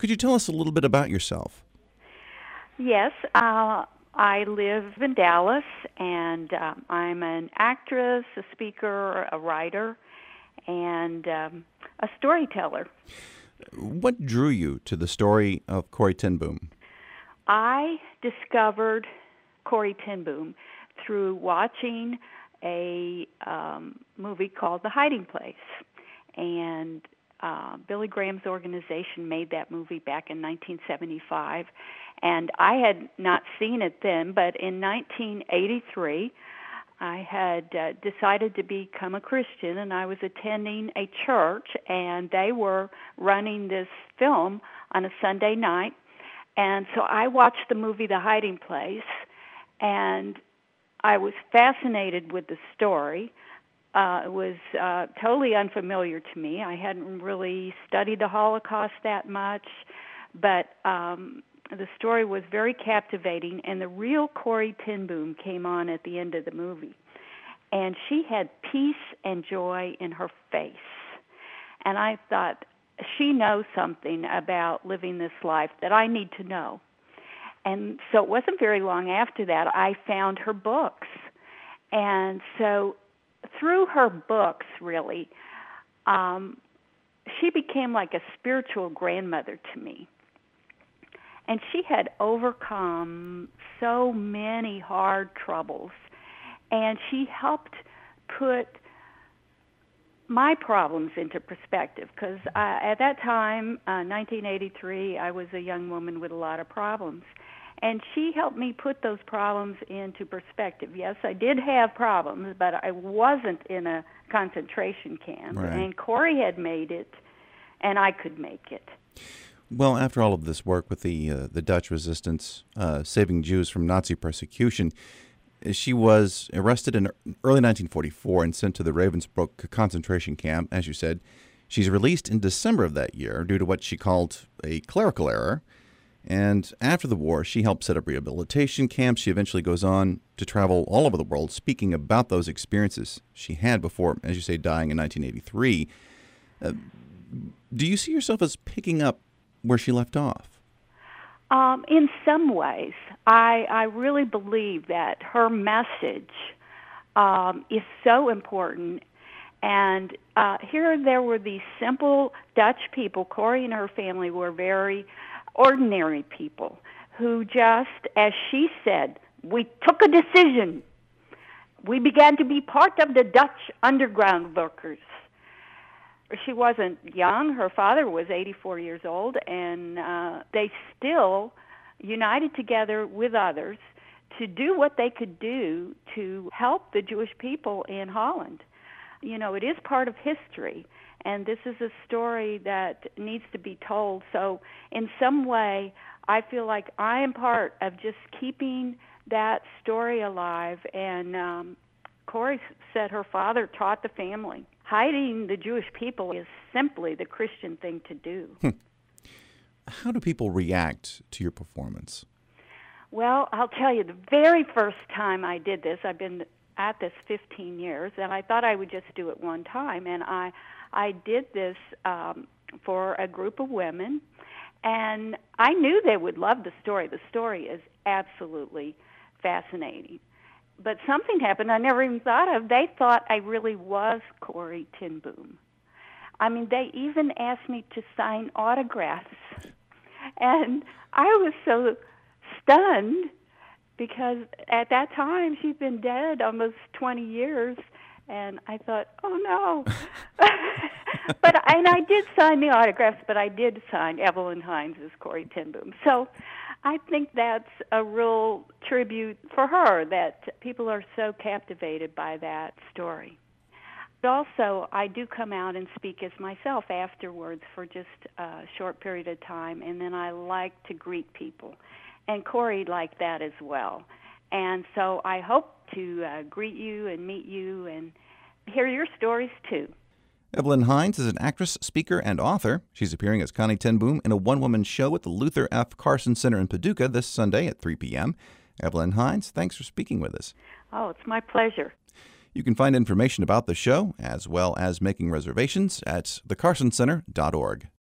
Could you tell us a little bit about yourself? Yes, I live in Dallas, and I'm an actress, a speaker, a writer, and a storyteller. What drew you to the story of Corrie ten Boom? I discovered Corrie ten Boom through watching a movie called The Hiding Place, and Billy Graham's organization made that movie back in 1975, and I had not seen it then, but in 1983, I had decided to become a Christian, and I was attending a church, and they were running this film on a Sunday night, and so I watched the movie The Hiding Place, and I was fascinated with the story. It was totally unfamiliar to me. I hadn't really studied the Holocaust that much, but the story was very captivating, and the real Corrie ten Boom came on at the end of the movie. And she had peace and joy in her face. And I thought, she knows something about living this life that I need to know. And so it wasn't very long after that I found her books. And so through her books, really, she became like a spiritual grandmother to me. And she had overcome so many hard troubles. And she helped put my problems into perspective, because at that time, 1983, I was a young woman with a lot of problems. And she helped me put those problems into perspective. Yes, I did have problems, but I wasn't in a concentration camp. Right. And Corrie had made it, and I could make it. Well, after all of this work with the Dutch resistance, saving Jews from Nazi persecution, she was arrested in early 1944 and sent to the Ravensbrück concentration camp, as you said. She's released in December of that year due to what she called a clerical error. And after the war, she helped set up rehabilitation camps. She eventually goes on to travel all over the world speaking about those experiences she had before, as you say, dying in 1983. Do you see yourself as picking up where she left off? In some ways, I really believe that her message is so important. And here there were these simple Dutch people. Corrie and her family were very ordinary people who just, as she said, we took a decision. We began to be part of the Dutch underground workers. She wasn't young. Her father was 84 years old, and they still united together with others to do what they could do to help the Jewish people in Holland. You know, it is part of history, and this is a story that needs to be told. So in some way, I feel like I am part of just keeping that story alive. And Corrie said her father taught the family. Hiding the Jewish people is simply the Christian thing to do. How do people react to your performance? Well, I'll tell you, the very first time I did this, I've been at this 15 years, and I thought I would just do it one time. And I did this for a group of women, and I knew they would love the story. The story is absolutely fascinating. But something happened I never even thought of. They thought I really was Corrie ten Boom. I mean, they even asked me to sign autographs. And I was so stunned because at that time she'd been dead almost 20 years. And I thought, oh, no. And I did sign the autographs, but I did sign Evelyn Hines as Corrie ten Boom. So I think that's a real tribute for her, that people are so captivated by that story. But also, I do come out and speak as myself afterwards for just a short period of time, and then I like to greet people. And Corrie liked that as well. And so I hope to greet you and meet you and hear your stories, too. Evelyn Hines is an actress, speaker, and author. She's appearing as Connie ten Boom in a one-woman show at the Luther F. Carson Center in Paducah this Sunday at 3 p.m. Evelyn Hines, thanks for speaking with us. Oh, it's my pleasure. You can find information about the show, as well as making reservations, at thecarsonCenter.org.